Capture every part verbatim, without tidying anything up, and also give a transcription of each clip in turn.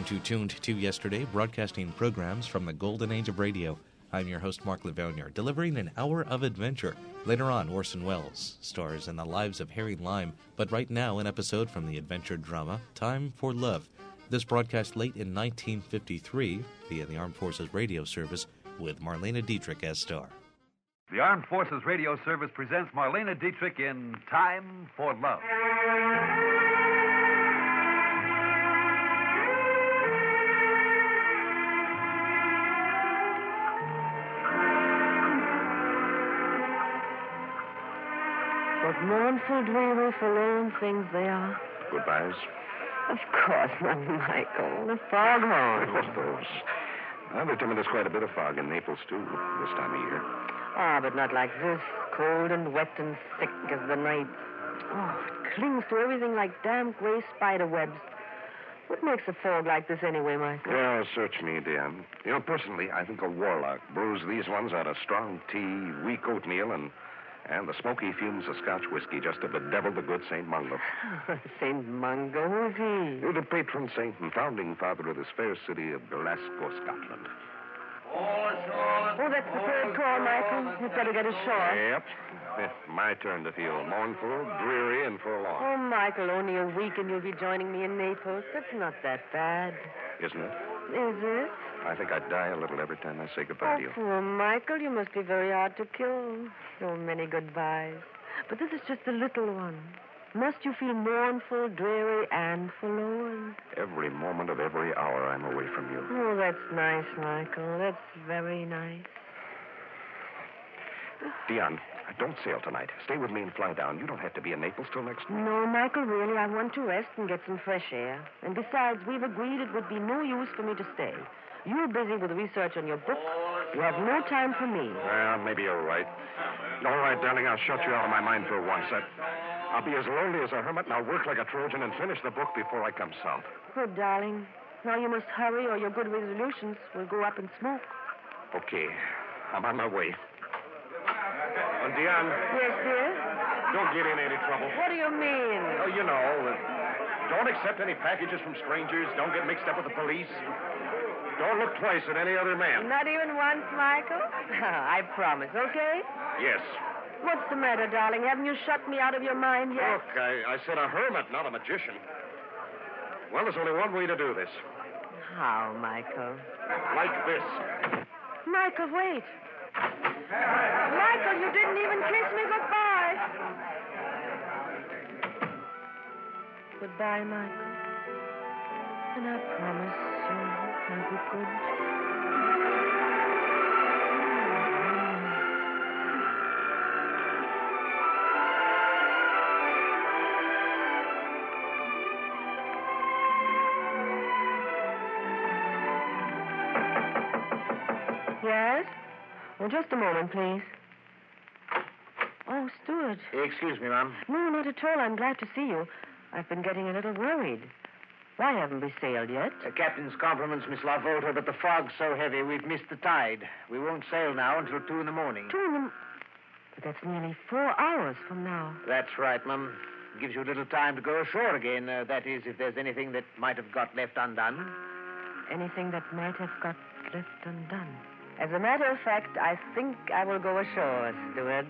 to Tuned to Yesterday, broadcasting programs from the golden age of radio. I'm your host, Mark Livonia, delivering an hour of adventure. Later on, Orson Welles stars in the lives of Harry Lime, but right now, an episode from the adventure drama Time for Love. This broadcast late in nineteen fifty-three via the Armed Forces Radio Service with Marlene Dietrich as star. The Armed Forces Radio Service presents Marlene Dietrich in Time for Love. What mournful, dreary, forlorn things they are. Goodbyes? Of course not, Michael. The foghorn. What's those? Well, they tell me there's quite a bit of fog in Naples, too, this time of year. Ah, but not like this. Cold and wet and thick as the night. Oh, it clings to everything like damp gray spider webs. What makes a fog like this anyway, Michael? Well, search me, dear. You know, personally, I think a warlock brews these ones out of strong tea, weak oatmeal, and... And the smoky fumes of Scotch whiskey just to bedevil the good Saint Mungo. Saint Mungo? Who's he? You're the patron saint and founding father of this fair city of Glasgow, Scotland. Oh, that's the third call, Michael. You'd better get ashore. Yep. Eh, my turn to feel mournful, dreary, and forlorn. Oh, Michael, only a week and you'll be joining me in Naples. That's not that bad. Isn't it? Is it? I think I'd die a little every time I say goodbye Oh, to you. poor Michael, you must be very hard to kill. So many goodbyes. But this is just a little one. Must you feel mournful, dreary, and forlorn? Every moment of every hour I'm away from you. Oh, that's nice, Michael. That's very nice. Dion, don't sail tonight. Stay with me and fly down. You don't have to be in Naples till next week. No, Michael, really, I want to rest and get some fresh air. And besides, we've agreed it would be no use for me to stay. You're busy with research on your book. You have no time for me. Well, maybe you're right. All right, darling, I'll shut you out of my mind for once. I, I'll be as lonely as a hermit, and I'll work like a Trojan and finish the book before I come south. Good, darling. Now you must hurry or your good resolutions will go up in smoke. Okay. I'm on my way. Uh, Dion. Yes, dear? Don't get in any trouble. What do you mean? Oh, you know, uh, don't accept any packages from strangers. Don't get mixed up with the police. Don't look twice at any other man. Not even once, Michael? I promise, okay? Yes. What's the matter, darling? Haven't you shut me out of your mind yet? Look, I, I said a hermit, not a magician. Well, there's only one way to do this. How, Michael? Like this. Michael, wait. Michael, you didn't even kiss me goodbye. Goodbye, Michael. And I promise you I'll be good. Yes? Well, just a moment, please. Oh, Stuart. Excuse me, ma'am. No, not at all. I'm glad to see you. I've been getting a little worried. Why haven't we sailed yet? Uh, Captain's compliments, Miss LaVolta, but the fog's so heavy we've missed the tide. We won't sail now until two in the morning. Two in the... But that's nearly four hours from now. That's right, ma'am. Gives you a little time to go ashore again. Uh, that is, if there's anything that might have got left undone. Anything that might have got left undone. As a matter of fact, I think I will go ashore, Stuart.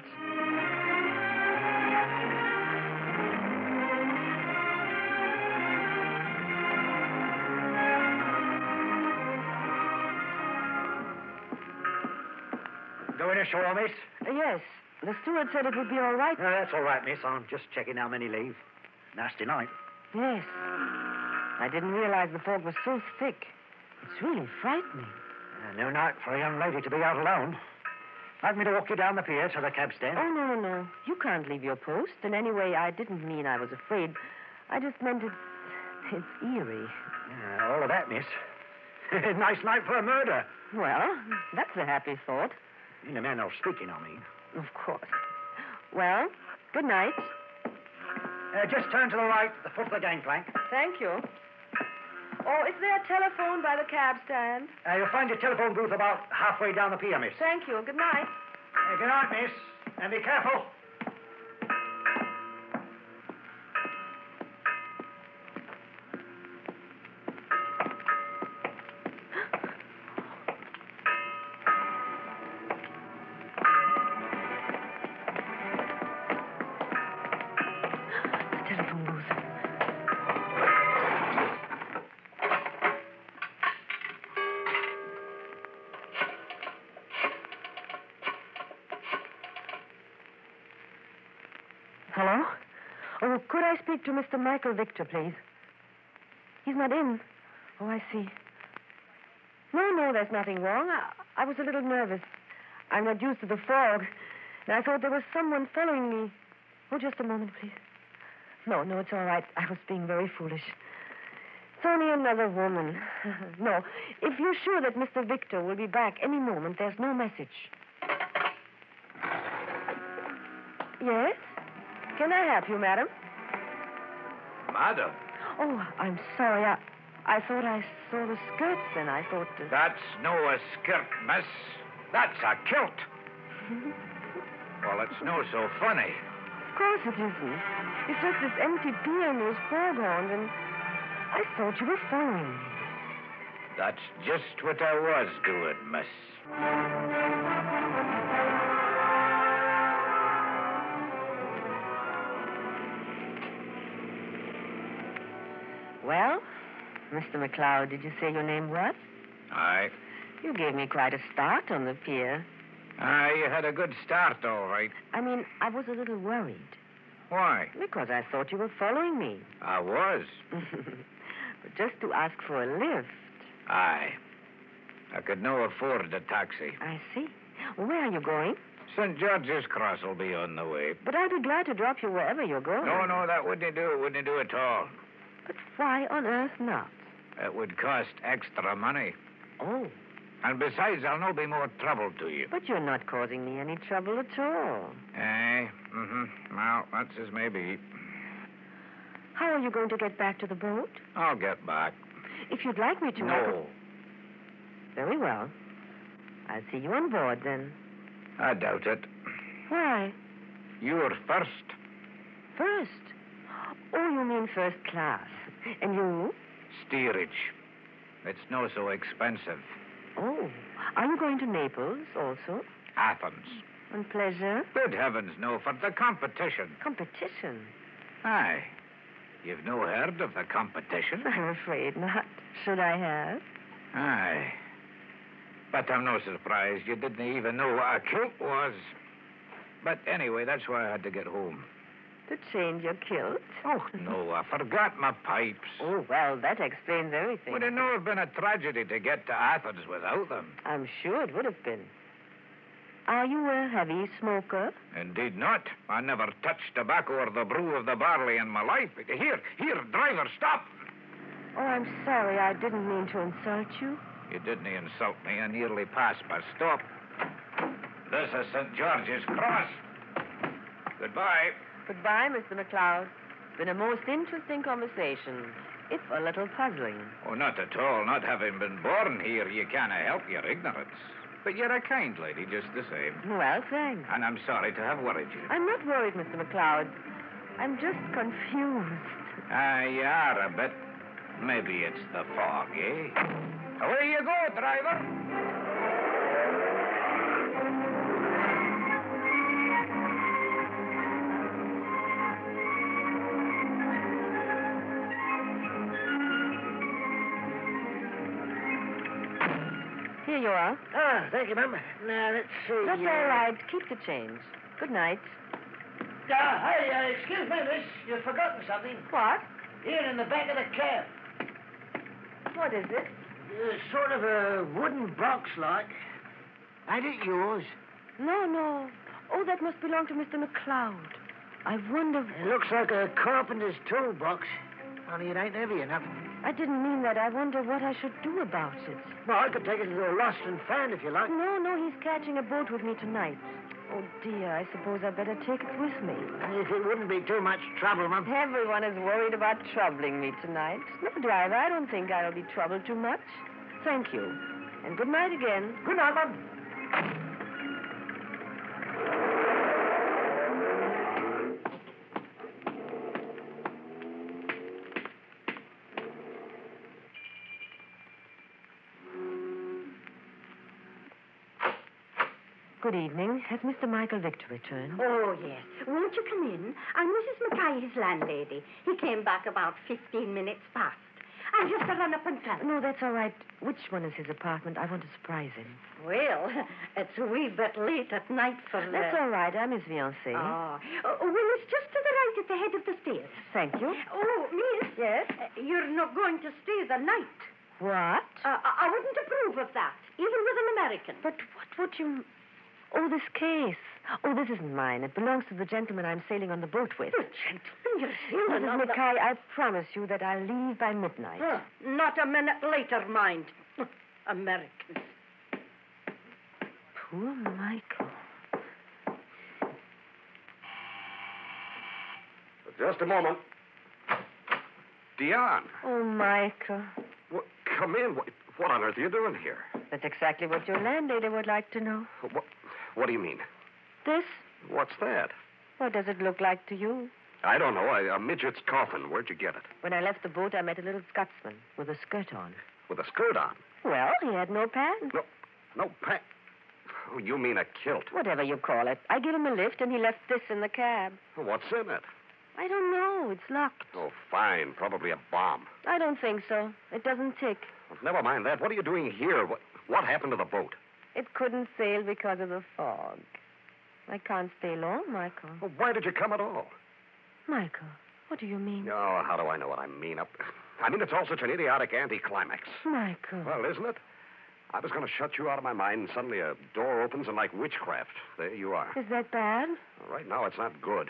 Going ashore, miss? Uh, yes. The steward said it would be all right. No, that's all right, miss. I'm just checking how many leave. Nasty night. Yes. I didn't realize the fog was so thick. It's really frightening. Uh, no night for a young lady to be out alone. Like me to walk you down the pier to the cab stand? Oh, no, no, no. You can't leave your post. And anyway, I didn't mean I was afraid. I just meant it... It's eerie. Yeah, all of that, miss. Nice night for a murder. Well, that's a happy thought. In the manner of speaking, I mean. Of course. Well, good night. Uh, just turn to the right, the foot of the gangplank. Thank you. Oh, is there a telephone by the cab stand? Uh, you'll find your telephone booth about halfway down the pier, miss. Thank you. Good night. Uh, good night, miss. And be careful. Oh, could I speak to Mister Michael Victor, please? He's not in. Oh, I see. No, no, there's nothing wrong. I, I was a little nervous. I'm not used to the fog. And I thought there was someone following me. Oh, just a moment, please. No, no, it's all right. I was being very foolish. It's only another woman. No, if you're sure that Mister Victor will be back any moment, there's no message. Yes? Can I help you, madam? Madam? Oh, I'm sorry. I, I thought I saw the skirts, and I thought... Uh... That's no a skirt, miss. That's a kilt. Well, it's no so funny. Of course it isn't. It's just this empty pier and those foghorns, and I thought you were following me. That's just what I was doing, miss. Well, Mister McLeod, did you say your name was? Aye. You gave me quite a start on the pier. Aye, you had a good start, all right. I mean, I was a little worried. Why? Because I thought you were following me. I was. But just to ask for a lift. Aye. I could no afford a taxi. I see. Where are you going? Saint George's Cross will be on the way. But I'd be glad to drop you wherever you're going. No, no, that wouldn't do. It wouldn't do at all. But why on earth not? It would cost extra money. Oh. And besides, I'll no be more trouble to you. But you're not causing me any trouble at all. Aye. Mm-hmm. Well, that's as may be. How are you going to get back to the boat? I'll get back. If you'd like me to... No. I could... Very well. I'll see you on board, then. I doubt it. Why? You're first. First? Oh, you mean first class. And you? Steerage. It's no so expensive. Oh. Are you going to Naples also? Athens. On pleasure? Good heavens, no, for the competition. Competition? Aye. You've no heard of the competition? I'm afraid not. Should I have? Aye. But I'm no surprised you didn't even know what a kilt was. But anyway, that's why I had to get home. To change your kilt? Oh, no, I forgot my pipes. Oh, well, that explains everything. Would it no have been a tragedy to get to Athens without them? I'm sure it would have been. Are you a heavy smoker? Indeed not. I never touched tobacco or the brew of the barley in my life. Here, here, driver, stop. Oh, I'm sorry. I didn't mean to insult you. You didn't insult me. I nearly passed my stop. This is Saint George's Cross. Goodbye. Goodbye, Mister McLeod. It's been a most interesting conversation, if a little puzzling. Oh, not at all. Not having been born here, you can't help your ignorance. But you're a kind lady, just the same. Well, thanks. And I'm sorry to have worried you. I'm not worried, Mister McLeod. I'm just confused. Ah, you are a bit. Maybe it's the fog, eh? Away you go, driver. Here you are. Ah, thank you, ma'am. Now, let's see. That's uh... all right. Keep the change. Good night. Ah, hey, uh, excuse me, miss. You've forgotten something. What? Here in the back of the cab. What is it? Uh, sort of a wooden box, like. Ain't it yours? No, no. Oh, that must belong to Mister McLeod. I wonder... It looks like a carpenter's toolbox. Only it ain't heavy enough. I didn't mean that. I wonder what I should do about it. Well, I could take it to the lost and found if you like. No, no, he's catching a boat with me tonight. Oh, dear, I suppose I'd better take it with me. If it wouldn't be too much trouble, ma'am. Everyone is worried about troubling me tonight. No, driver, I don't think I'll be troubled too much. Thank you. And good night again. Good night, ma'am. Good evening. Has Mister Michael Victor returned? Oh, yes. Won't you come in? I'm Missus Mackay's landlady. He came back about fifteen minutes past. I'll just run up and tell him. No, that's all right. Which one is his apartment? I want to surprise him. Well, it's a wee bit late at night for the... That's all right. I'm his fiancée. Oh. oh, well, it's just to the right at the head of the stairs. Thank you. Oh, miss. Yes? Uh, you're not going to stay the night. What? Uh, I I wouldn't approve of that, even with an American. But what would you... Oh, this case. Oh, this isn't mine. It belongs to the gentleman I'm sailing on the boat with. The gentleman you're sailing Missus on the... Mackay, I promise you that I'll leave by midnight. Huh. Not a minute later, mind. Americans. Poor Michael. Just a moment. Dion. Oh, Michael. What, come in. What, what on earth are you doing here? That's exactly what your landlady would like to know. What, what do you mean? This? What's that? What does it look like to you? I don't know. A, a midget's coffin. Where'd you get it? When I left the boat, I met a little Scotsman with a skirt on. With a skirt on? Well, he had no pants. No, no pants. Oh, you mean a kilt? Whatever you call it. I gave him a lift, and he left this in the cab. What's in it? I don't know. It's locked. Oh, fine. Probably a bomb. I don't think so. It doesn't tick. Well, never mind that. What are you doing here? What, what happened to the boat? It couldn't sail because of the fog. I can't stay long, Michael. Well, why did you come at all? Michael, what do you mean? Oh, how do I know what I mean? I mean, it's all such an idiotic anticlimax. Michael. Well, isn't it? I was going to shut you out of my mind, and suddenly a door opens, and like witchcraft, there you are. Is that bad? Well, right now, it's not good.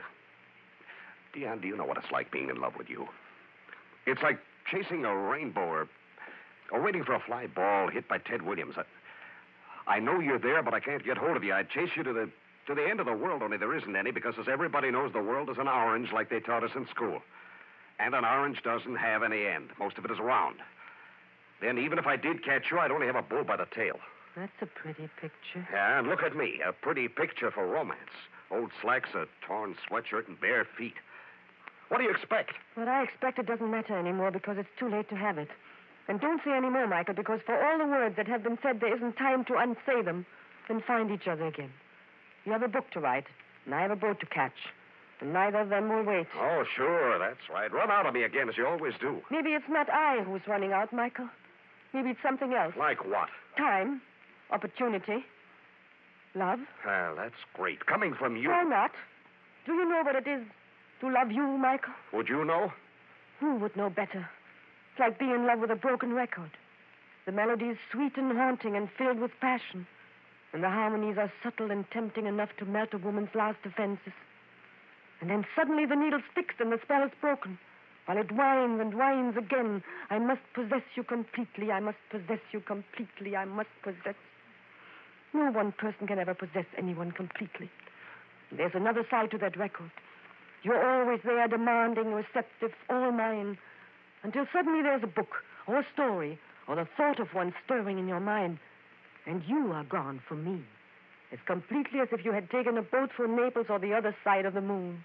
Dion, do you know what it's like being in love with you? It's like chasing a rainbow or, or waiting for a fly ball hit by Ted Williams. I, I know you're there, but I can't get hold of you. I'd chase you to the to the end of the world, only there isn't any, because as everybody knows, the world is an orange like they taught us in school. And an orange doesn't have any end. Most of it is round. Then even if I did catch you, I'd only have a bull by the tail. That's a pretty picture. Yeah, and look at me. A pretty picture for romance. Old slacks, a torn sweatshirt, and bare feet. What do you expect? What I expect, it doesn't matter anymore because it's too late to have it. And don't say any more, Michael, because for all the words that have been said, there isn't time to unsay them and find each other again. You have a book to write, and I have a boat to catch. And neither of them will wait. Oh, sure, that's right. Run out of me again, as you always do. Maybe it's not I who's running out, Michael. Maybe it's something else. Like what? Time. Opportunity. Love. Well, that's great. Coming from you. Why not? Do you know what it is to love you, Michael? Would you know? Who would know better? It's like being in love with a broken record. The melody is sweet and haunting and filled with passion. And the harmonies are subtle and tempting enough to melt a woman's last defenses. And then suddenly the needle sticks and the spell is broken. While it whines and whines again, I must possess you completely. I must possess you completely. I must possess. No one person can ever possess anyone completely. There's another side to that record. You're always there, demanding, receptive, all mine. Until suddenly there's a book, or a story, or the thought of one stirring in your mind. And you are gone from me. As completely as if you had taken a boat for Naples or the other side of the moon.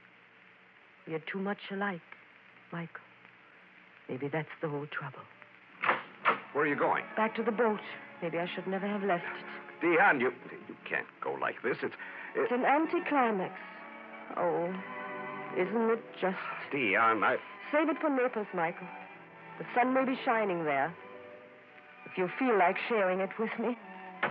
We are too much alike, Michael. Maybe that's the whole trouble. Where are you going? Back to the boat. Maybe I should never have left it. Dion, you, you can't go like this. It's... It... It's an anticlimax. Oh, isn't it just... Dion, I... Save it for Naples, Michael. The sun may be shining there. If you feel like sharing it with me.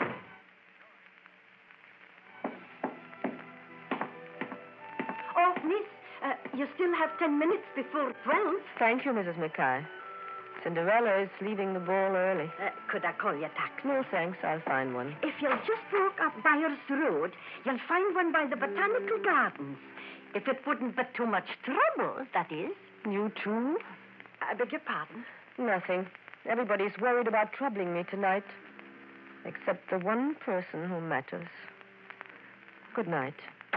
Oh, miss, uh, you still have ten minutes before twelve. Thank you, Missus Mackay. Cinderella is leaving the ball early. Uh, could I call you a taxi? No, thanks. I'll find one. If you'll just walk up Byers Road, you'll find one by the Botanical Gardens. If it wouldn't be too much trouble, that is. You too? I beg your pardon? Nothing. Everybody's worried about troubling me tonight. Except the one person who matters. Good night.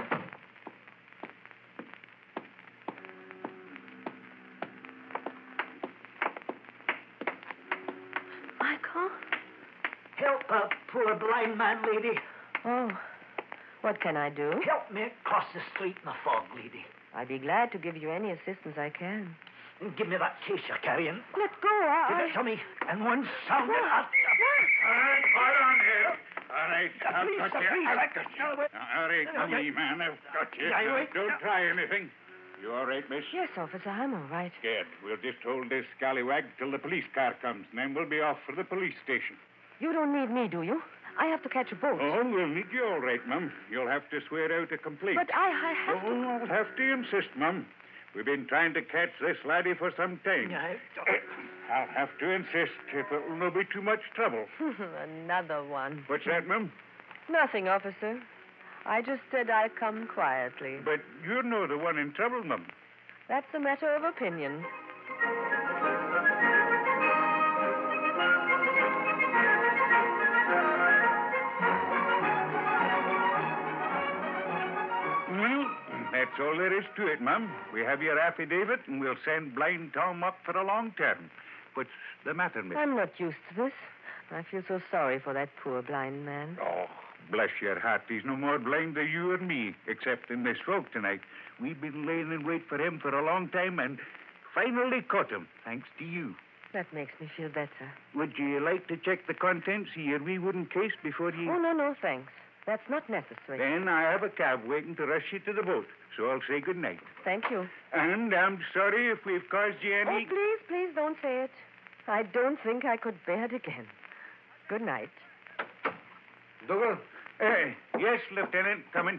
Michael? Help a poor blind man, lady. Oh, what can I do? Help me across the street in the fog, lady. I'd be glad to give you any assistance I can. And give me that case you're carrying. Let go, I... Give it to me. And one sound and I'll... All right, hold on here. All right, I've Please, got you. please, I've I- got you. All right, come me, man. I've got you. Yeah, Now, wait. don't try anything. You all right, miss? Yes, officer, I'm all right. Good. We'll just hold this scallywag till the police car comes, and then we'll be off for the police station. You don't need me, do you? I have to catch a boat. Oh, we'll need you all right, Mum. You'll have to swear out a complaint. But I, I have Oh, to... I'll have to insist, Mum. We've been trying to catch this laddie for some time. I... I'll have to insist if it'll not be too much trouble. Another one. What's that, ma'am? Nothing, officer. I just said I'd come quietly. But you're no the one in trouble, ma'am. That's a matter of opinion. Well, that's all there is to it, ma'am. We have your affidavit, and we'll send Blind Tom up for a long term. What's the matter, miss? I'm not used to this. I feel so sorry for that poor blind man. Oh, bless your heart. He's no more blind than you or me, except in Miss Folk tonight. We've been laying in wait for him for a long time and finally caught him, thanks to you. That makes me feel better. Would you like to check the contents of your wee wooden case before you... Oh, no, no, thanks. That's not necessary. Then I have a cab waiting to rush you to the boat, so I'll say good night. Thank you. And I'm sorry if we've caused you any... Oh, please, please don't say it. I don't think I could bear it again. Good night. Dougal? Uh, yes, Lieutenant, coming.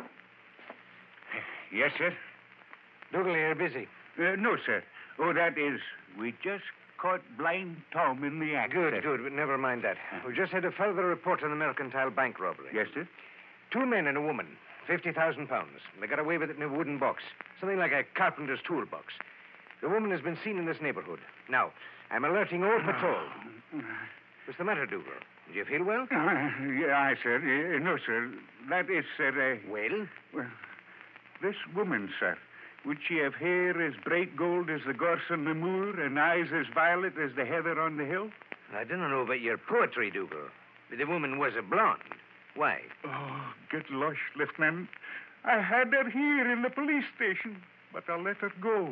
Yes, sir. Dougal, you're busy. Uh, no, sir. Oh, that is, we just caught Blind Tom in the act. Good, sir. good, but never mind that. We just had a further report on the Mercantile Bank robbery. Yes, sir. Two men and a woman, fifty thousand pounds. They got away with it in a wooden box, something like a carpenter's toolbox. The woman has been seen in this neighborhood. Now, I'm alerting all patrol. What's the matter, Dougal? Do you feel well? Uh, yeah, aye, sir. Uh, no, sir. That is, sir... Uh, well? Well, this woman, sir, would she have hair as bright gold as the gorse on the moor and eyes as violet as the heather on the hill? I don't know about your poetry, Dougal, but the woman was a blonde. Why? Oh, good lush, Lieutenant. I had her here in the police station, but I'll let her go.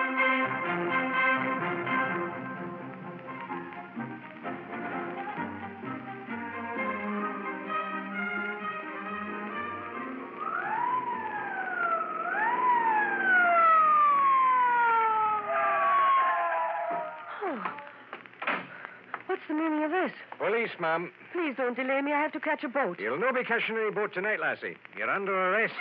What's the meaning of this? Police, ma'am. Please don't delay me. I have to catch a boat. You'll no be catching any boat tonight, lassie. You're under arrest.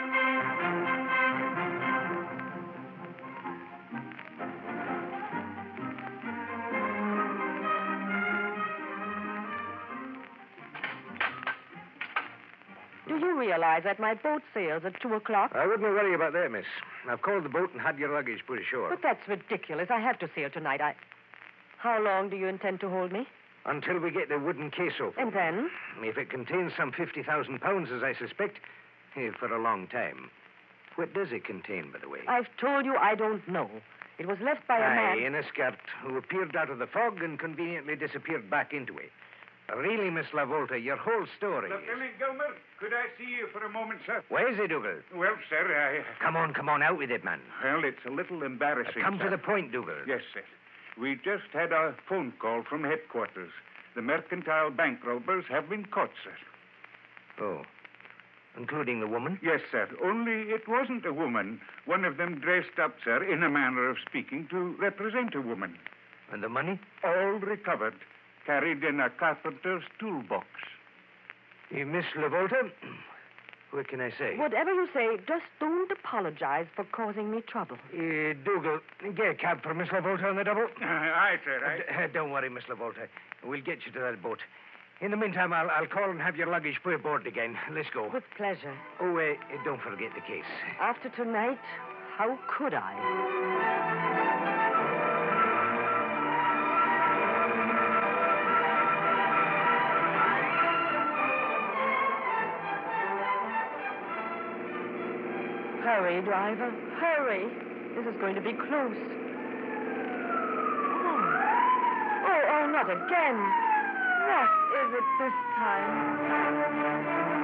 Do you realize that my boat sails at two o'clock? I wouldn't worry about that, miss. I've called the boat and had your luggage put ashore. But that's ridiculous. I have to sail tonight. I... How long do you intend to hold me? Until we get the wooden case open. And then? If it contains some fifty thousand pounds, as I suspect, eh, for a long time. What does it contain, by the way? I've told you I don't know. It was left by a Aye, man... in a skirt, who appeared out of the fog and conveniently disappeared back into it. Really, Miss LaVolta, your whole story... Lieutenant Gilmer, could I see you for a moment, sir? Where's he, Dougal? Well, sir, I... Come on, come on, out with it, man. Well, it's a little embarrassing, Uh, come sir. to the point, Dougal. Yes, sir. We just had a phone call from headquarters. The Mercantile Bank robbers have been caught, sir. Oh. Including the woman? Yes, sir. Only it wasn't a woman. One of them dressed up, sir, in a manner of speaking, to represent a woman. And the money? All recovered, carried in a carpenter's toolbox. Eh, Miss LaVolta, what can I say? Whatever you say, just don't apologize for causing me trouble. Uh, Dougal, get a cab for Miss LaVolta on the double. Uh, aye, sir, aye. Uh, d- don't worry, Miss LaVolta. We'll get you to that boat. In the meantime, I'll, I'll call and have your luggage put aboard again. Let's go. With pleasure. Oh, uh, don't forget the case. After tonight, how could I? Hurry, driver. Hurry. This is going to be close. Oh, oh, oh not again. What is it this time?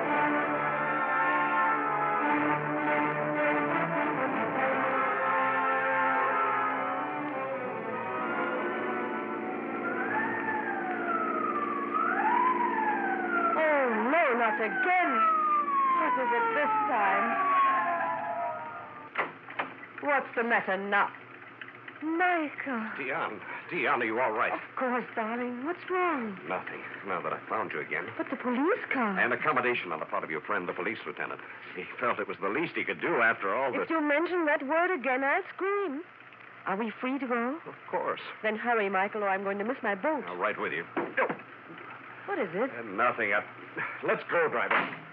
Oh, no, not again. What is it this time? What's the matter now? Michael. Diane, Dion, are you all right? Of course, darling. What's wrong? Nothing. Now that I found you again. But the police car. An accommodation on the part of your friend, the police lieutenant. He felt it was the least he could do after all the... If you mention that word again, I'll scream. Are we free to go? Of course. Then hurry, Michael, or I'm going to miss my boat. I'll right with you. No. What is it? Uh, nothing. Uh, let's go, driver.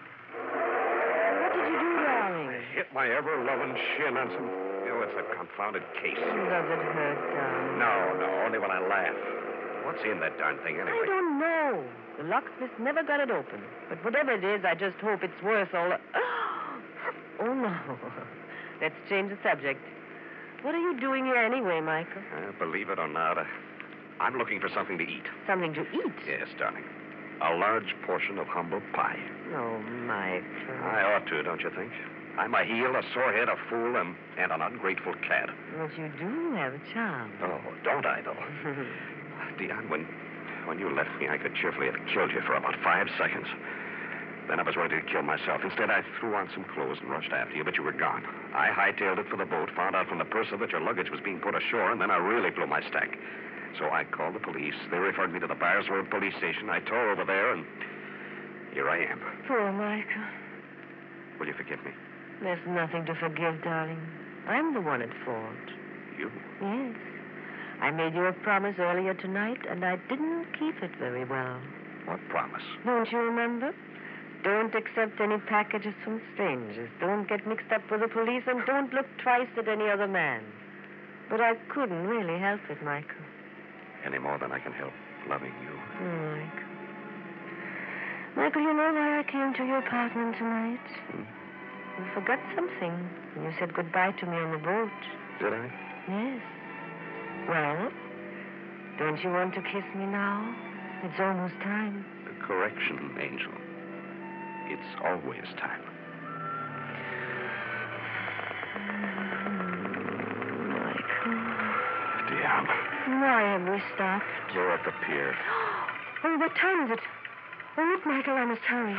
What did you do, darling? I hit my ever-loving shin on some... Oh, it's a confounded case. Does it hurt, darling? No, no, only when I laugh. What's in that darn thing, anyway? I don't know. The locksmith never got it open. But whatever it is, I just hope it's worth all the... Oh, no. Let's change the subject. What are you doing here anyway, Michael? Uh, believe it or not, uh, I'm looking for something to eat. Something to eat? Yes, darling. A large portion of humble pie. Oh, Michael. I ought to, don't you think? I'm a heel, a sorehead, a fool, and, and an ungrateful cad. But you do have a charm. Oh, don't I, though? Dion, when, when you left me, I could cheerfully have killed you for about five seconds. Then I was ready to kill myself. Instead, I threw on some clothes and rushed after you, but you were gone. I hightailed it for the boat, found out from the purser that your luggage was being put ashore, and then I really blew my stack. So I called the police. They referred me to the Byers Road police station. I tore over there, and here I am. Poor Michael. Will you forgive me? There's nothing to forgive, darling. I'm the one at fault. You? Yes. I made you a promise earlier tonight, and I didn't keep it very well. What promise? Don't you remember? Don't accept any packages from strangers. Don't get mixed up with the police, and don't look twice at any other man. But I couldn't really help it, Michael. Any more than I can help loving you. Oh, Michael. Michael, you know why I came to your apartment tonight? Hmm? You forgot something when you said goodbye to me on the boat. Did I? Yes. Well, don't you want to kiss me now? It's almost time. Correction, Angel. It's always time. Michael. Dion. Why have we stopped? We're at the pier. Oh, what time is it? Oh, look, Michael, I must hurry.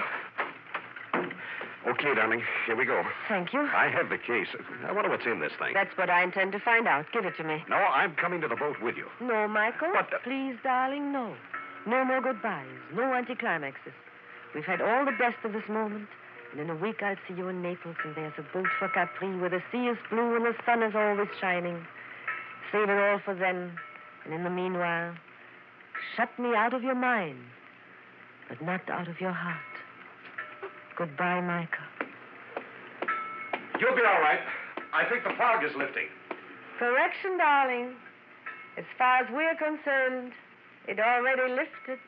Okay, darling. Here we go. Thank you. I have the case. I wonder what's in this thing. That's what I intend to find out. Give it to me. No, I'm coming to the boat with you. No, Michael. What the... Please, darling, no. No more goodbyes. No anticlimaxes. We've had all the best of this moment. And in a week, I'll see you in Naples, and there's a boat for Capri where the sea is blue and the sun is always shining. Save it all for then. And in the meanwhile, shut me out of your mind, but not out of your heart. Goodbye, Michael. You'll be all right. I think the fog is lifting. Correction, darling. As far as we're concerned, it already lifted.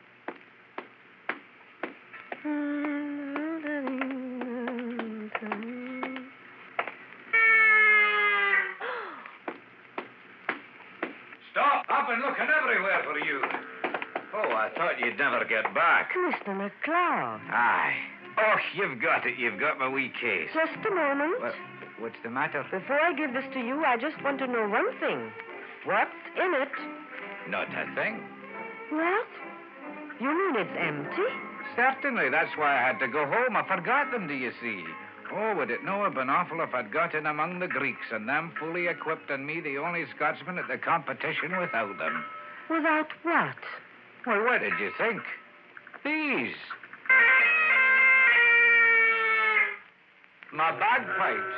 Stop! I've been looking everywhere for you. Oh, I thought you'd never get back. Mister McCloud. Aye. Oh, you've got it. You've got my wee case. Just a moment. What, what's the matter? Before I give this to you, I just want to know one thing. What's in it? Not a thing. What? You mean it's empty? Certainly. That's why I had to go home. I forgot them, do you see? Oh, would it no have been awful if I'd got in among the Greeks and them fully equipped and me the only Scotsman at the competition without them? Without what? Well, what did you think? These. My bagpipes.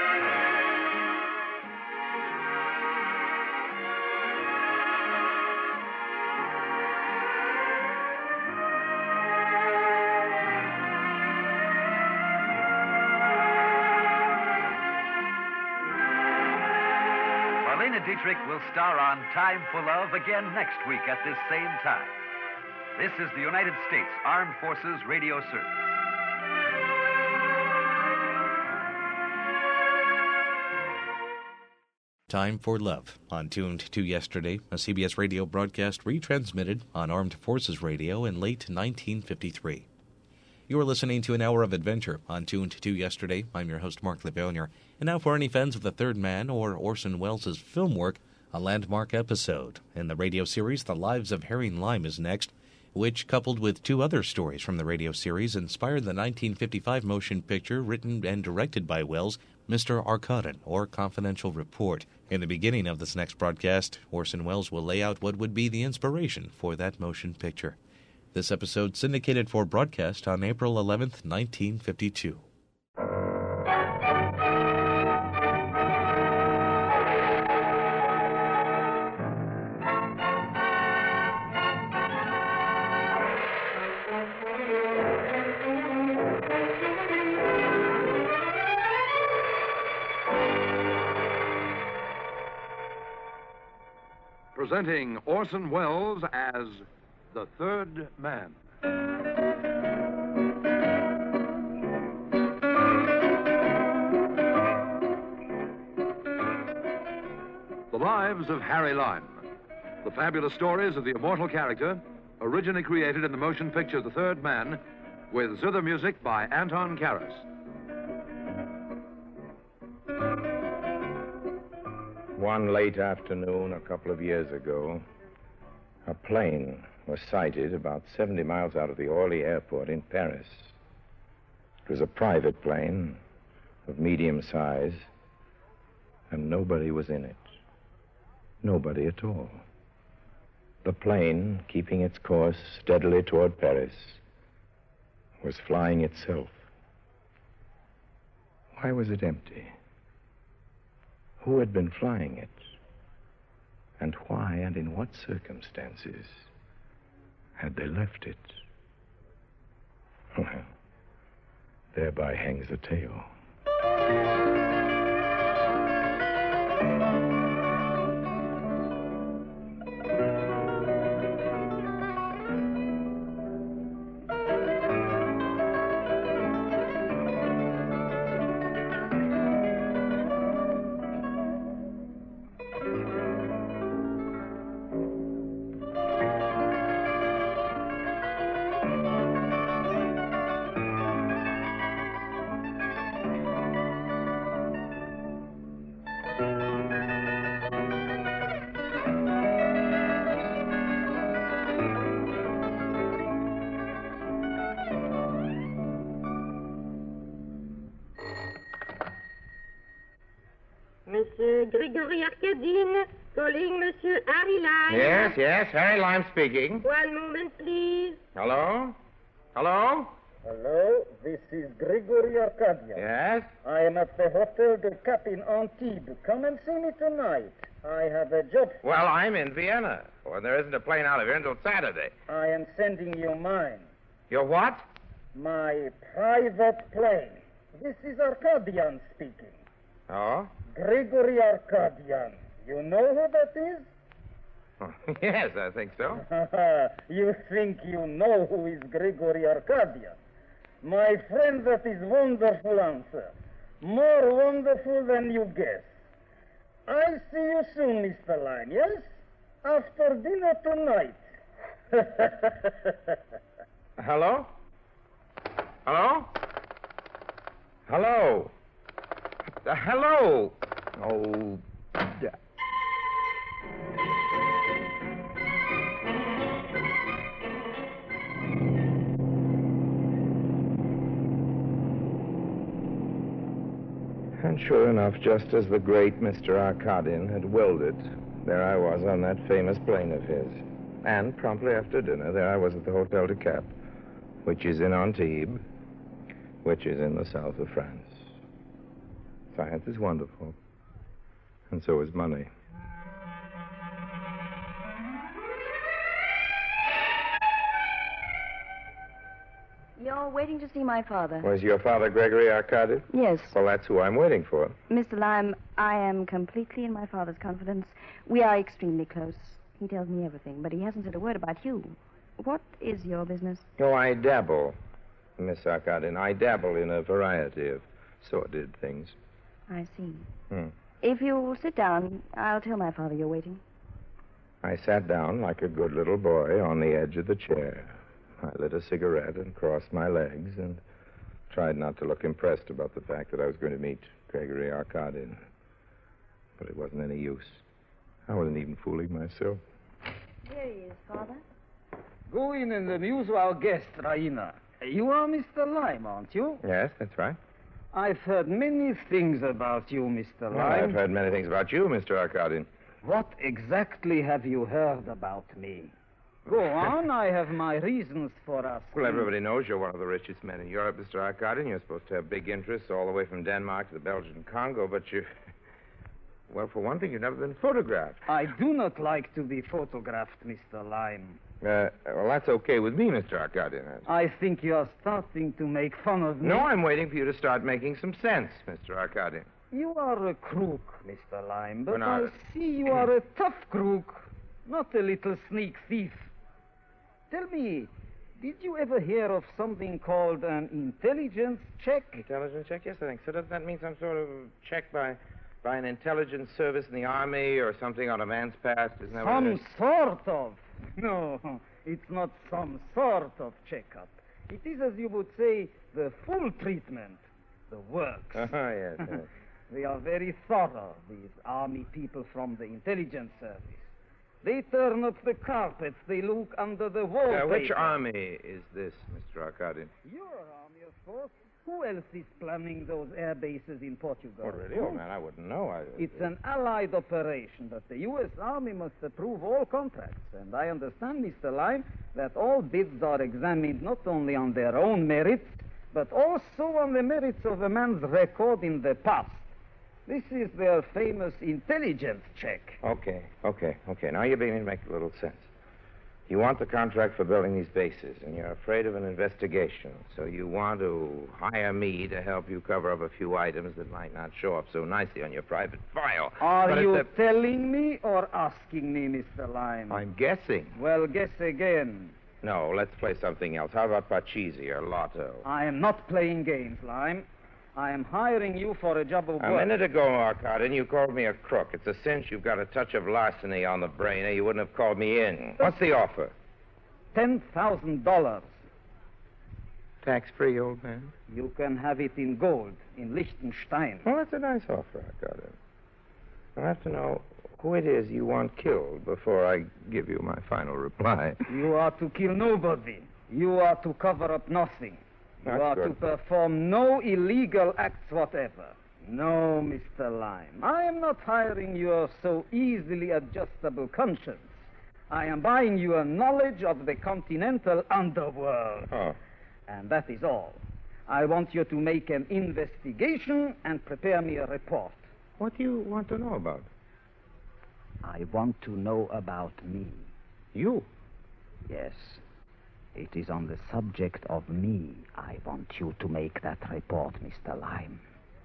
Marlene Dietrich will star on Time for Love again next week at this same time. This is the United States Armed Forces Radio Service. Time for Love on Tuned to Yesterday, a C B S radio broadcast retransmitted on Armed Forces Radio in late nineteen fifty-three. You are listening to an hour of adventure on Tuned to Yesterday. I'm your host, Mark Levonier. And now for any fans of The Third Man or Orson Welles' film work, a landmark episode in the radio series The Lives of Harry Lime is next, which, coupled with two other stories from the radio series, inspired the nineteen fifty-five motion picture written and directed by Welles Mister Arkadin, or Confidential Report. In the beginning of this next broadcast, Orson Welles will lay out what would be the inspiration for that motion picture. This episode syndicated for broadcast on April eleventh, nineteen fifty-two. Presenting Orson Welles as the Third Man. The Lives of Harry Lime. The fabulous stories of the immortal character, originally created in the motion picture The Third Man, with zither music by Anton Karas. One late afternoon a couple of years ago, a plane was sighted about seventy miles out of the Orly airport in Paris. It was a private plane of medium size, and nobody was in it. Nobody at all. The plane, keeping its course steadily toward Paris, was flying itself. Why was it empty? Who had been flying it? And why and in what circumstances had they left it? Well, thereby hangs the tale. Monsieur Gregory Arkadin, calling Monsieur Harry Lime. Yes, yes, Harry Lime speaking. One moment, please. Hello? Hello? Hello, this is Gregory Arkadian. Yes? I am at the Hotel de Cap in Antibes. Come and see me tonight. I have a job. Well, I'm in Vienna. Well, there isn't a plane out of here until Saturday. I am sending you mine. Your what? My private plane. This is Arkadian speaking. Oh? Gregory Arkadian. You know who that is? Oh, yes, I think so. You think you know who is Gregory Arkadian? My friend, that is wonderful answer. More wonderful than you guess. I see you soon, Mister Lime, yes? After dinner tonight. Hello? Hello? Hello? Uh, hello? Oh, d- And sure enough, just as the great Mister Arkadin had willed it, there I was on that famous plane of his. And promptly after dinner, there I was at the Hotel de Cap, which is in Antibes, which is in the south of France. Science is wonderful, and so is money. You're waiting to see my father. Was your father Gregory Arkadin? Yes. Well, that's who I'm waiting for. Mister Lime, I am completely in my father's confidence. We are extremely close. He tells me everything, but he hasn't said a word about you. What is your business? Oh, I dabble, Miss Arkadin. I dabble in a variety of sordid things. I see. Hmm. If you'll sit down, I'll tell my father you're waiting. I sat down like a good little boy on the edge of the chair. I lit a cigarette and crossed my legs and tried not to look impressed about the fact that I was going to meet Gregory Arkadin. But it wasn't any use. I wasn't even fooling myself. Here he is, Father. Go in and amuse our guest, Raina. You are Mister Lime, aren't you? Yes, that's right. I've heard many things about you, Mister Well, Lime. I've heard many things about you, Mister Arkadian. What exactly have you heard about me? Go on, I have my reasons for asking. Well, everybody knows you're one of the richest men in Europe, Mister Arkadian. You're supposed to have big interests all the way from Denmark to the Belgian Congo, but you... Well, for one thing, you've never been photographed. I do not like to be photographed, Mister Lime. Uh, well, that's okay with me, Mister Arkadian. I think you're starting to make fun of me. No, I'm waiting for you to start making some sense, Mister Arkadian. You are a crook, Mister Lime, but Well, now- I see you are a tough crook, not a little sneak thief. Tell me, did you ever hear of something called an intelligence check? Intelligence check? Yes, I think so. Doesn't that mean some sort of check by by an intelligence service in the army or something on a man's past? Isn't that what it Some is? sort of. No, it's not some sort of checkup. It is, as you would say, the full treatment, the works. Oh, yes, yes. They are very thorough, these army people from the intelligence service. They turn up the carpets, they look under the Uh, wallpaper. which army is this, Mister Arkadian? Your army, of course. Who else is planning those air bases in Portugal? Oh, really? Oh, man, I wouldn't know. I... It's an allied operation, but the U S Army must approve all contracts. And I understand, Mister Lime, that all bids are examined not only on their own merits, but also on the merits of a man's record in the past. This is their famous intelligence check. Okay, okay, okay. Now you're beginning to make a little sense. You want the contract for building these bases, and you're afraid of an investigation. So you want to hire me to help you cover up a few items that might not show up so nicely on your private file. Are But you it's a- telling me or asking me, Mister Lime? I'm guessing. Well, guess again. No, let's play something else. How about Pachisi or Lotto? I am not playing games, Lime. I am hiring you for a job of A work. minute ago, Arkadian, you called me a crook. It's a cinch you've got a touch of larceny on the brain, or you wouldn't have called me in. What's the offer? Ten thousand dollars. Tax-free, old man? You can have it in gold, in Liechtenstein. Well, that's a nice offer, Arkadian. I'll have to know who it is you want killed before I give you my final reply. You are to kill nobody. You are to cover up nothing. You That's are good. to perform no illegal acts whatever. No, Mister Lime. I am not hiring your so easily adjustable conscience. I am buying your knowledge of the continental underworld. Oh. And that is all. I want you to make an investigation and prepare me a report. What do you want to know about? I want to know about me. You? Yes. It is on the subject of me I want you to make that report, Mister Lime.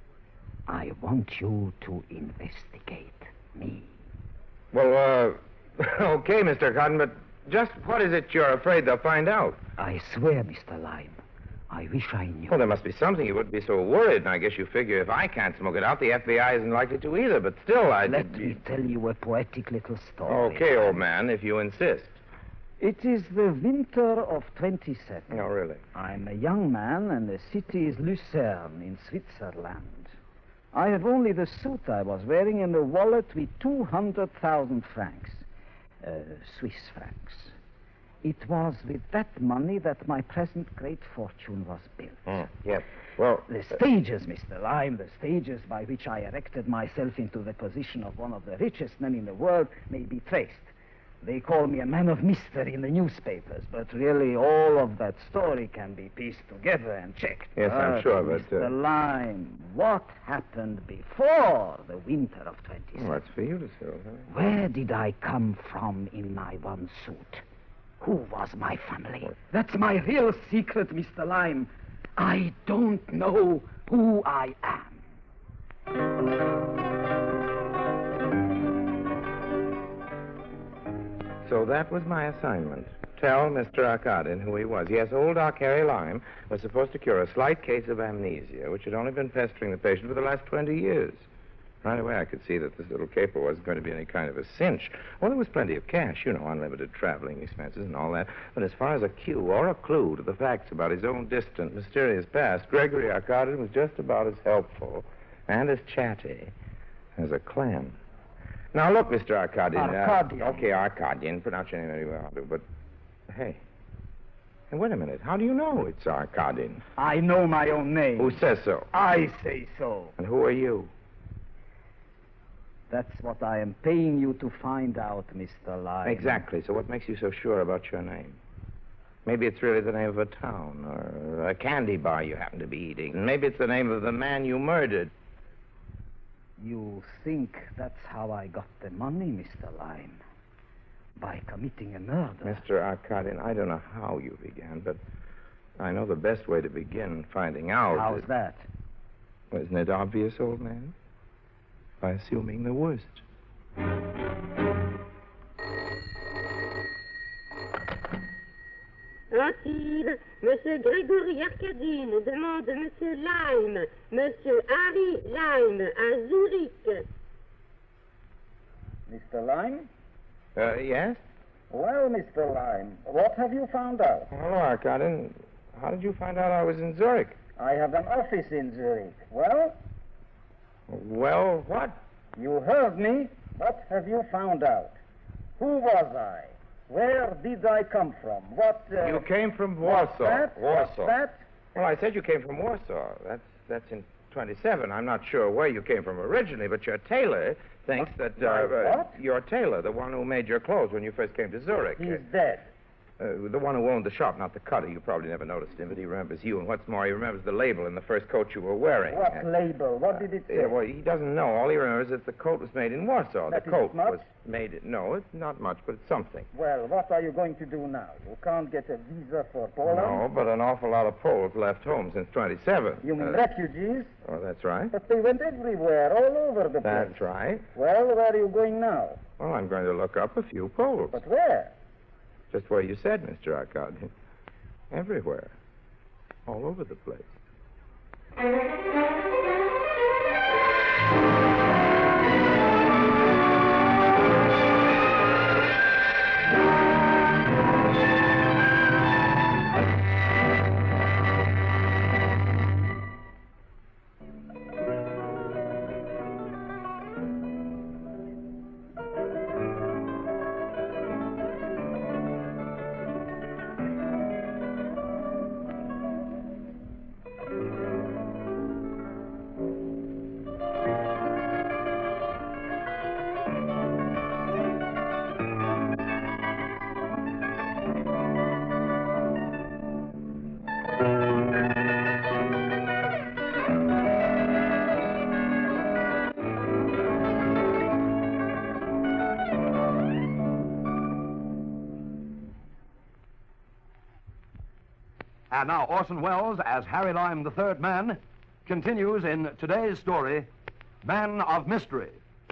I want you to investigate me. Well, uh, okay, Mister Cotton, but just what is it you're afraid they'll find out? I swear, Mister Lime, I wish I knew. Well, there must be something. You wouldn't be so worried, and I guess you figure if I can't smoke it out, the F B I isn't likely to either, but still, I'd... Let me tell you a poetic little story. Okay, old man, if you insist. It is the winter of twenty-seven. No, really. I'm a young man, and the city is Lucerne in Switzerland. I have only the suit I was wearing and a wallet with two hundred thousand francs, uh, Swiss francs. It was with that money that my present great fortune was built. Mm, yes. Well, The stages, Mister Lime, the stages by which I erected myself into the position of one of the richest men in the world may be traced. They call me a man of mystery in the newspapers, but really all of that story can be pieced together and checked. Yes, I'm But, sure, but, Mister uh, Lime, what happened before the winter of twenty-seven? well, that's for you to say, old man. Where did I come from in my one suit? Who was my family? That's my real secret, Mister Lime. I don't know who I am. So that was my assignment. Tell Mister Arkadian who he was. Yes, old Doc Harry Lime was supposed to cure a slight case of amnesia, which had only been pestering the patient for the last twenty years. Right away, I could see that this little caper wasn't going to be any kind of a cinch. Well, there was plenty of cash, you know, unlimited traveling expenses and all that. But as far as a cue or a clue to the facts about his own distant, mysterious past, Gregory Arkadian was just about as helpful and as chatty as a clam. Now, look, Mister Arkadian. Arkadian. Uh, okay, Arkadian. Pronounce your name any way I'll do. But, hey. And wait a minute. How do you know it's Arkadin? I know my own name. Who says so? I say so. And who are you? That's what I am paying you to find out, Mister Lime. Exactly. So what makes you so sure about your name? Maybe it's really the name of a town or a candy bar you happen to be eating. Maybe it's the name of the man you murdered. You think that's how I got the money, Mister Lime? By committing a murder? Mister Arkadin, I don't know how you began, but I know the best way to begin finding out. How's is... that? Well, isn't it obvious, old man? By assuming the worst. Antibes, Monsieur Grégory Arkadine demande Monsieur Lime, Monsieur Harry Lime, à Zurich. Mister Lime? Uh, yes? Well, Mister Lime, what have you found out? Hello, Arkadin. How did you find out I was in Zurich? I have an office in Zurich. Well? Well, what? You heard me. What have you found out? Who was I? Where did I come from? What, uh... You came from Warsaw. What's that? Warsaw. What's that? Well, I said you came from Warsaw. That's that's in twenty-seven. I'm not sure where you came from originally, but your tailor thinks what? that... Uh, My what? Uh, your tailor, the one who made your clothes when you first came to Zurich. He's uh, dead. Uh, the one who owned the shop, not the cutter. You probably never noticed him, but he remembers you. And what's more, he remembers the label in the first coat you were wearing. What uh, label? What did it say? Yeah, well, he doesn't know. All he remembers is that the coat was made in Warsaw. That the coat isn't much? was made... In, no, it's not much, but it's something. Well, what are you going to do now? You can't get a visa for Poland? No, but an awful lot of Poles left home since twenty-seven. You mean Uh, refugees? Oh, that's right. But they went everywhere, all over the place. That's right. Well, where are you going now? Well, I'm going to look up a few Poles. But where? Just where you said, Mister Arkadin. Everywhere. All over the place. And now Orson Welles as Harry Lime, the third man, continues in today's story, Man of Mystery.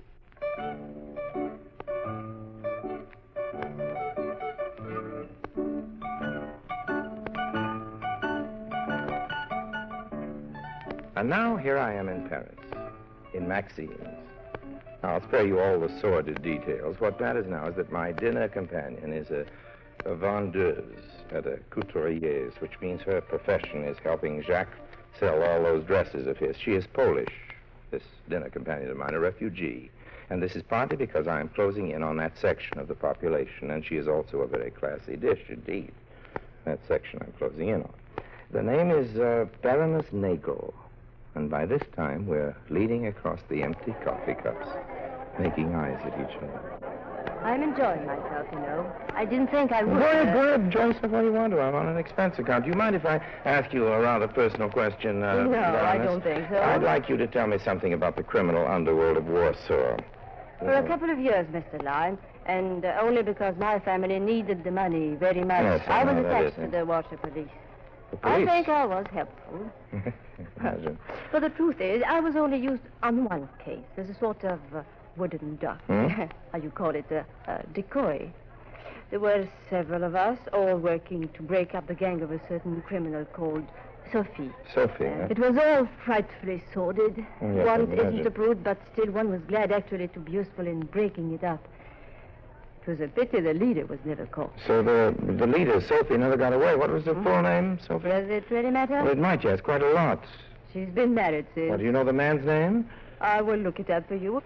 And now here I am in Paris, in Maxine's. Now, I'll spare you all the sordid details. What matters now is that my dinner companion is a, a vendeuse at a couturier's, which means her profession is helping Jacques sell all those dresses of his. She is Polish, this dinner companion of mine, a refugee. And this is partly because I am closing in on that section of the population, and she is also a very classy dish indeed. That section I'm closing in on. The name is uh, Baroness Nagel. And by this time, we're leaning across the empty coffee cups, making eyes at each other. I'm enjoying myself, you know. I didn't think I would. Good, uh... good. Enjoy yourself what you want to. I'm on an expense account. Do you mind if I ask you a rather personal question? Uh, no, Baroness? I don't think so. I'd like you to tell me something about the criminal underworld of Warsaw. For a couple of years, Mister Lime, and uh, only because my family needed the money very much, Yes, I I was know that attached is, to the Warsaw police. The I police? think I was helpful. Imagine. But the truth is, I was only used on one case as a sort of uh, wooden duck. Hmm? How you call it, a, a decoy. There were several of us, all working to break up the gang of a certain criminal called Sophie. Sophie, Uh, huh? It was all frightfully sordid. Yes, I one can imagine. isn't approved, but still one was glad actually to be useful in breaking it up. It was a pity the leader was never caught. So the the leader, Sophie, never got away. What was her Hmm? full name, Sophie? Does it really matter? Well, it might, yes, quite a lot. She's been married since. Well, do you know the man's name? I will look it up for you.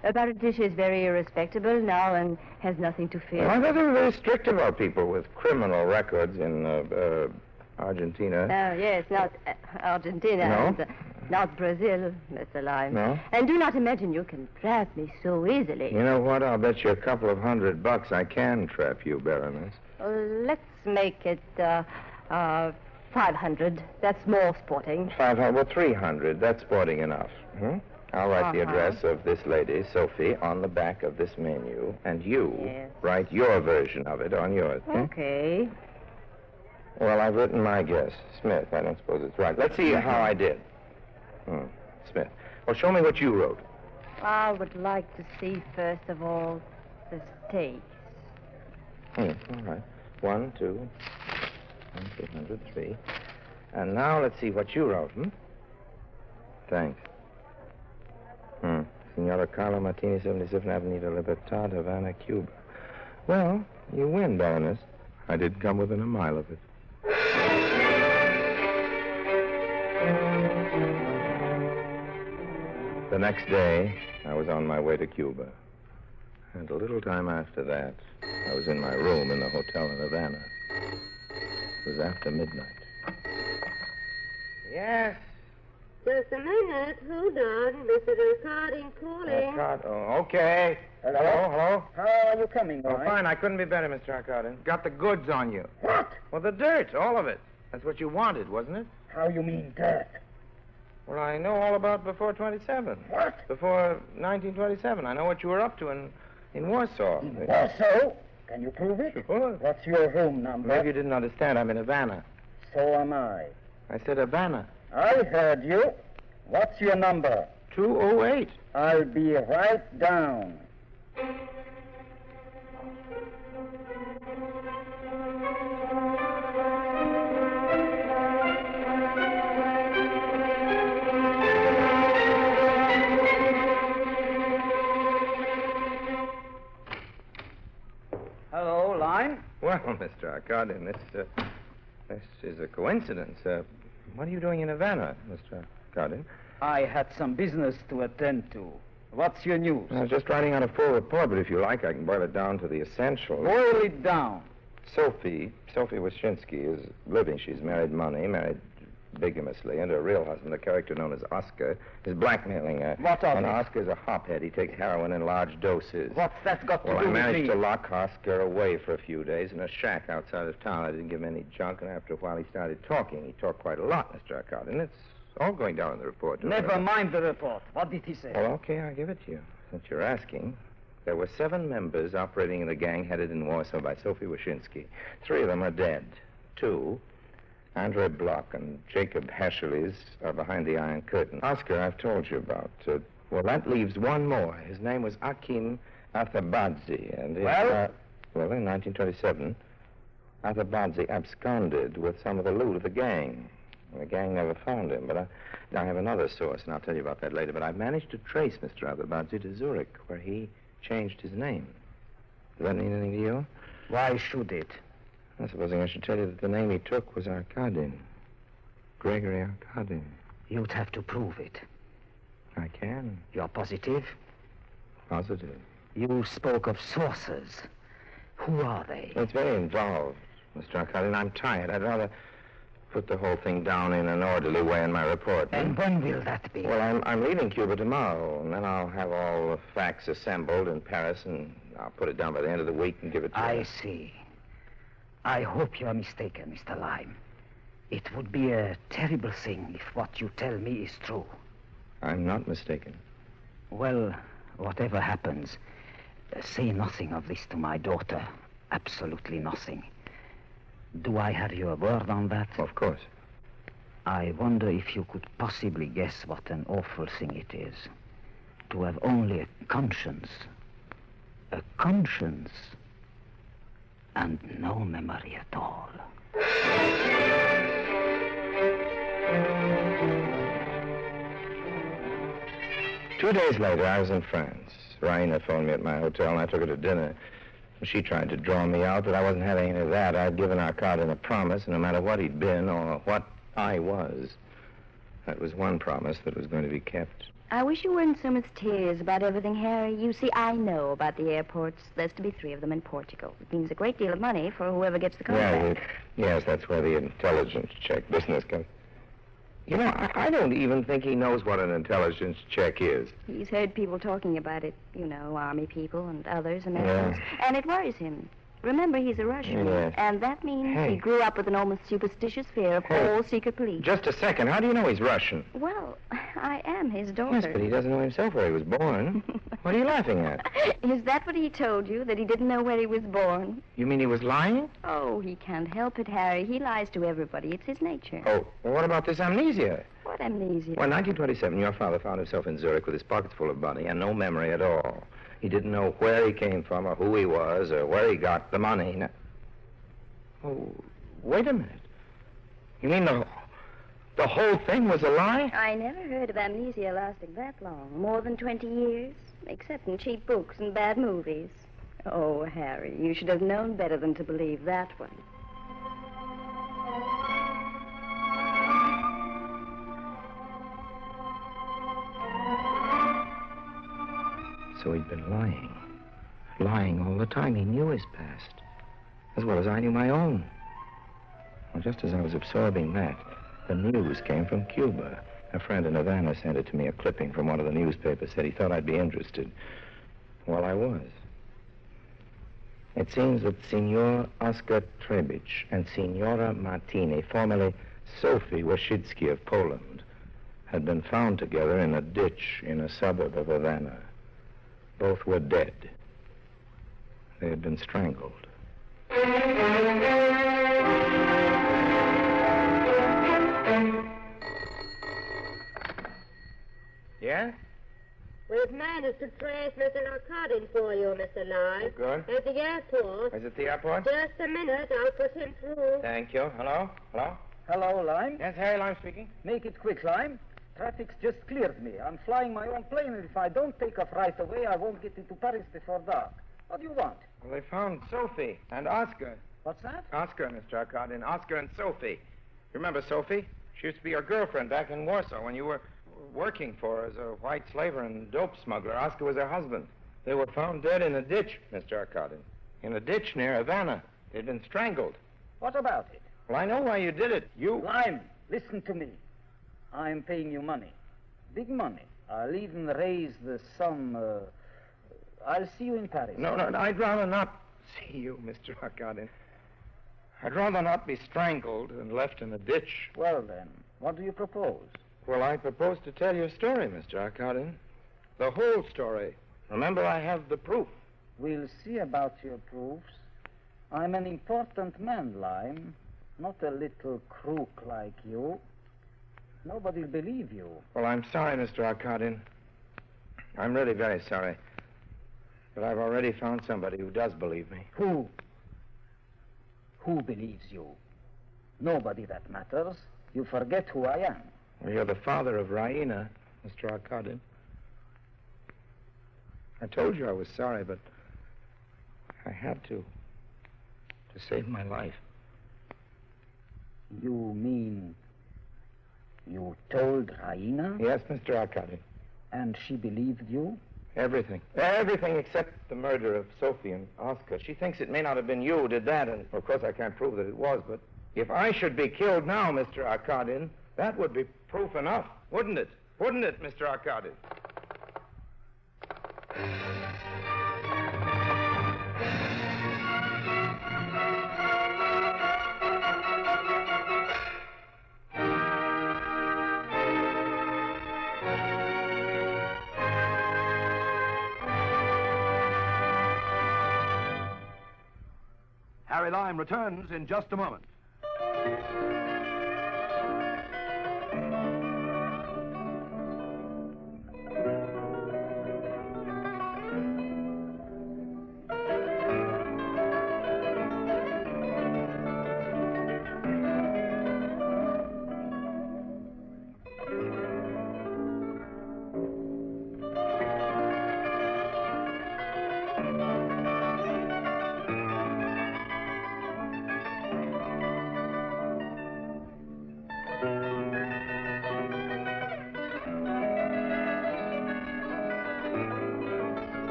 Uh, Baradish is very respectable now and has nothing to fear. Well, I thought they were very strict about people with criminal records in uh, uh, Argentina. Oh, yes, not uh, Argentina. No? And, uh, not Brazil, Mister Lime. No? And do not imagine you can trap me so easily. You know what? I'll bet you a couple of hundred bucks I can trap you, Baroness. Uh, let's make it uh, uh, five hundred. That's more sporting. Five hundred, well, three hundred. That's sporting enough. Hmm? I'll write the Uh-huh. address of this lady, Sophie, on the back of this menu, and you Yes. write your version of it on yours. hmm? Okay. Well, I've written my guess. Smith, I don't suppose it's right. Let's see how I did. Hmm. Smith. Well, show me what you wrote. I would like to see, first of all, the stakes. Hmm. All right. One, two, one, two hundred, three. And now let's see what you wrote, hmm? Thanks. Hmm. Senora Carlo Martini, seventy-seven Avenida Libertad, Havana, Cuba. Well, you win, Baroness. I did come within a mile of it. The next day, I was on my way to Cuba. And a little time after that, I was in my room in the hotel in Havana. It was after midnight. Yes? Just a minute. Hold on. Mister Recording calling. Arcad- oh, okay. Hello, hello. How are you coming, Oh, boy? fine. I couldn't be better, Mister Arcadin. Got the goods on you. What? Well, the dirt, all of it. That's what you wanted, wasn't it? How you mean dirt? Well, I know all about before twenty-seven. What? Before nineteen twenty-seven. I know what you were up to in, in Warsaw. In Warsaw? Can you prove it? Sure. What's your room number? Maybe you didn't understand. I'm in Havana. So am I. I said Havana. I heard you. What's your number? two oh eight. I'll be right down. Hello, line. Well, Mister Arcadin, this, uh, this is a coincidence. Uh, what are you doing in Havana, Mister Arcadin? I had some business to attend to. What's your news? I was just writing out a full report, but if you like, I can boil it down to the essentials. Boil it down. Sophie, Sophie Wyszynski, is living. She's married money, married bigamously, and her real husband, a character known as Oscar, is blackmailing her. What of And it? Oscar's a hophead. He takes heroin in large doses. What's that got to Well, do I with managed me? to lock Oscar away for a few days in a shack outside of town. I didn't give him any junk, and after a while he started talking. He talked quite a lot, Mister Arcadin. It's all going down in the report. don't Never worry. mind the report. What did he say? Well, okay, I'll give it to you. Since you're asking, there were seven members operating in a gang headed in Warsaw by Sophie Wyszynski. Three of them are dead. Two, Andre Block and Jacob Heschelies, are behind the Iron Curtain. Oscar, I've told you about. Uh, well, that leaves one more. His name was Akim Athabadze. And his, Well? Uh, well, in nineteen twenty-seven, Athabadze absconded with some of the loot of the gang. The gang never found him, but I, I have another source, and I'll tell you about that later. But I've managed to trace Mister Athabadze to Zurich, where he changed his name. Does that mean anything to you? Why should it? I supposing I should tell you that the name he took was Arkadin. Gregory Arkadin. You'd have to prove it. I can. You're positive? Positive. You spoke of sources. Who are they? It's very involved, Mister Arkadin. I'm tired. I'd rather put the whole thing down in an orderly way in my report. And when will that be? Well, I'm, I'm leaving Cuba tomorrow, and then I'll have all the facts assembled in Paris, and I'll put it down by the end of the week and give it to I you. see. I hope you're mistaken, Mister Lime. It would be a terrible thing if what you tell me is true. I'm not mistaken. Well, whatever happens, uh, say nothing of this to my daughter. Absolutely nothing. Do I have your word on that? Of course. I wonder if you could possibly guess what an awful thing it is. To have only a conscience. A conscience. And no memory at all. Two days later, I was in France. Raina phoned me at my hotel, and I took her to dinner. She tried to draw me out, but I wasn't having any of that. I'd given Arkadin a promise, and no matter what he'd been or what I was, that was one promise that was going to be kept. I wish you weren't so mysterious about everything, Harry. You see, I know about the airports. There's to be three of them in Portugal. It means a great deal of money for whoever gets the contract. Yeah, yes, that's where the intelligence check business comes. You know, I, I don't even think he knows what an intelligence check is. He's heard people talking about it, you know, army people and others, Americans. Yeah. And it worries him. Remember, he's a Russian. Yes. And that means Hey. he grew up with an almost superstitious fear of Hey. all secret police. Just a second. How do you know he's Russian? Well, I am his daughter. Yes, but he doesn't know himself where he was born. What are you laughing at? Is that what he told you, that he didn't know where he was born? You mean he was lying? Oh, he can't help it, Harry. He lies to everybody. It's his nature. Oh, well, what about this amnesia? What amnesia? Well, in nineteen twenty-seven, your father found himself in Zurich with his pockets full of money and no memory at all. He didn't know where he came from or who he was or where he got the money. Now, oh, wait a minute. You mean the, the whole thing was a lie? I never heard of amnesia lasting that long. More than twenty years. Except in cheap books and bad movies. Oh, Harry, you should have known better than to believe that one. So he'd been lying. Lying all the time. He knew his past. As well as I knew my own. Well, just as I was absorbing that, the news came from Cuba. A friend in Havana sent it to me, a clipping from one of the newspapers. Said he thought I'd be interested. Well, I was. It seems that Signor Oskar Trebich and Signora Martini, formerly Sophie Waszczycki of Poland, had been found together in a ditch in a suburb of Havana. Both were dead. They had been strangled. Yeah? We've managed to trace Mister Arkadin for you, Mister Lime. Good. At the airport. Is it the airport? Just a minute. I'll put him through. Thank you. Hello? Hello? Hello, Lime. Yes, Harry Lime speaking. Make it quick, Lime. Traffic's just cleared me. I'm flying my own plane, and if I don't take off right away, I won't get into Paris before dark. What do you want? Well, they found Sophie and Oscar. What's that? Oscar, Mister Arkadin. Oscar and Sophie. You remember Sophie? She used to be your girlfriend back in Warsaw when you were working for her as a white slaver and dope smuggler. Oscar was her husband. They were found dead in a ditch, Mister Arkadin. In a ditch near Havana. They'd been strangled. What about it? Well, I know why you did it. You... Lime, listen to me. I'm paying you money. Big money. I'll even raise the sum. Uh, I'll see you in Paris. No, no, I'd rather not see you, Mister Arkadin. I'd rather not be strangled and left in a ditch. Well, then, what do you propose? Well, I propose to tell you a story, Mister Arkadin. The whole story. Remember, I have the proof. We'll see about your proofs. I'm an important man, Lime. Not a little crook like you. Nobody'll believe you. Well, I'm sorry, Mister Arkadin. I'm really very sorry. But I've already found somebody who does believe me. Who? Who believes you? Nobody that matters. You forget who I am. Well, you're the father of Raina, Mister Arkadin. I told you I was sorry, but I had to. To save my life. You mean you told Raina? Yes, Mister Arkadin. And she believed you? Everything. Everything except the murder of Sophie and Oscar. She thinks it may not have been you who did that, and of course I can't prove that it was, but if I should be killed now, Mister Arkadin, that would be proof enough, wouldn't it? Wouldn't it, Mister Arkadin? Harry Lime returns in just a moment.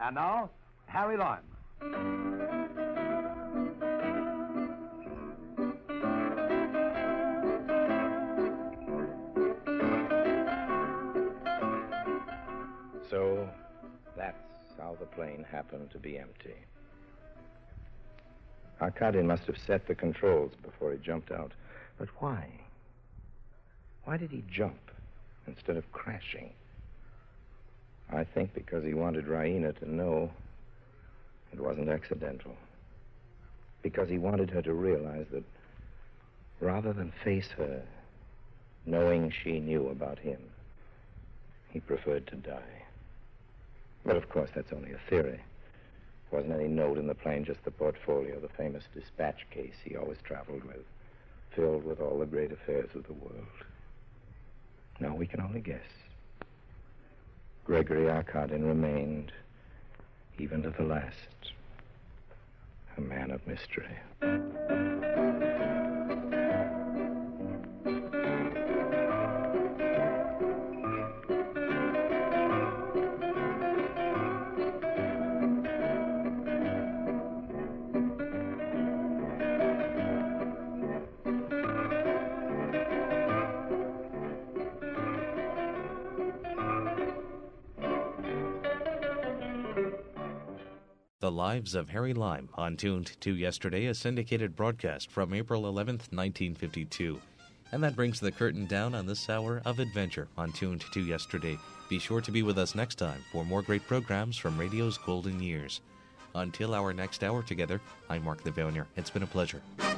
And now, Harry Lime. So, that's how the plane happened to be empty. Arkadin must have set the controls before he jumped out. But why? Why did he jump instead of crashing? I think because he wanted Raina to know it wasn't accidental. Because he wanted her to realize that rather than face her, knowing she knew about him, he preferred to die. But of course, that's only a theory. There wasn't any note in the plane, just the portfolio, the famous dispatch case he always traveled with, filled with all the great affairs of the world. Now we can only guess. Gregory Arkadin remained, even to the last, a man of mystery. The Lives of Harry Lime on Tuned to Yesterday, a syndicated broadcast from April eleventh, nineteen fifty-two. And that brings the curtain down on this hour of adventure on Tuned to Yesterday. Be sure to be with us next time for more great programs from radio's golden years. Until our next hour together, I'm Mark Levonier. It's been a pleasure.